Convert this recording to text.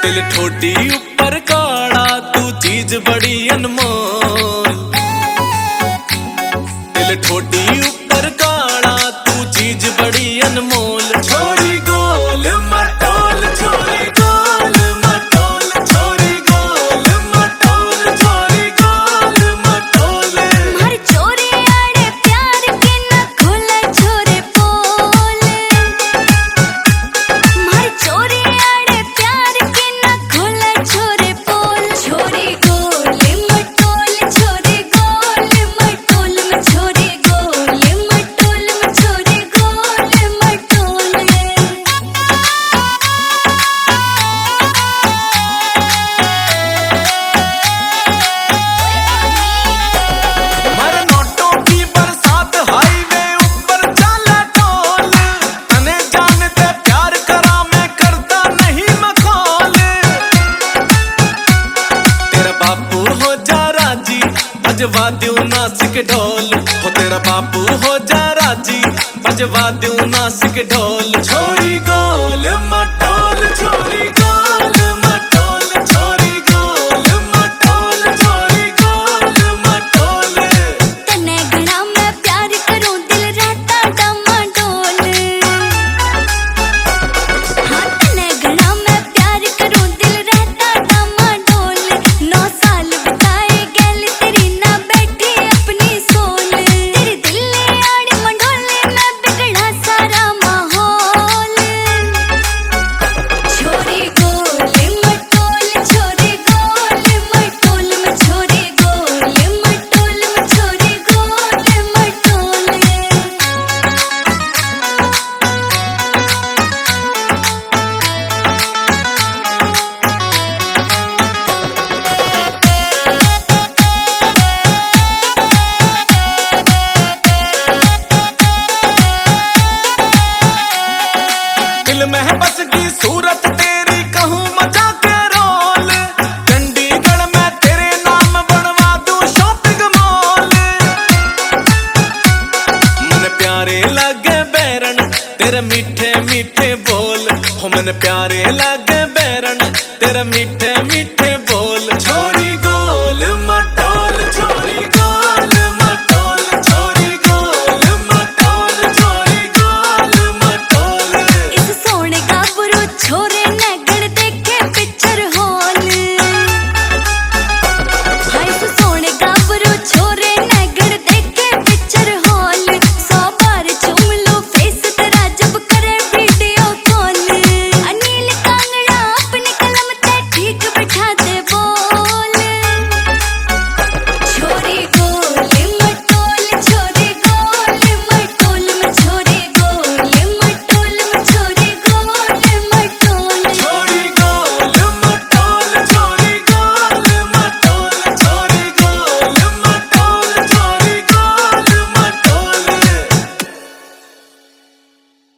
दिल ठोडी ऊपर काड़ा तू चीज बड़ी अनमोल। दिल ठोडी ऊपर काड़ा तू चीज बड़ी अनमोल। छोरी गोल मटोल छोरी गोल मटोल छोरी गोल मटोल छोरी गोल मटोल। मार चोरी आड़े प्यार के न खुला छोरे पोल। मार चोरी आड़े प्यार के न खुला छोरे पोल। छोरी गोल मटोल छोरी गोल मटोल में छोरी गोल मटोल में छोरी गोल मटोल। मर नोटों की बरसात हाईवे ऊपर चाला टोल। तने जानते प्यार करा मैं करता नहीं मखौल। तेरा बापू हो जा राजी बजवा दूं नासिक ढोल। हो तेरा बापू हो जा राजी बजवा दूं नासिक ढोल। छोरी गोल मटोल छोरी गोल मटोल छोरी गोल मटोल छोरी गोल मटोल। तने घड़ा मैं प्यार करूं दिल रहता डमाडोल। हाँ तने घड़ा मैं प्यार करूं दिल रहता डमाडोल। 9 साल बिताए गैल तेरी ना बैठी अपनी सोल। तेरे दिल आड़े मंडोले मैं बिगड़ा सारा माहौल। छोरी गोल मटोल छोरी गोल मटोल में छोरी गोल मटोल में छोरी गोल मटोल। दिल में बस की सूरत तेरी कहूँ मचा के रोल। चंडीगढ़ में तेरे नाम बनवा दूं शॉपिंग मॉल। मन प्यारे लगे बैरन तेरे मीठे मीठे बोल। हो मन प्यारे लगे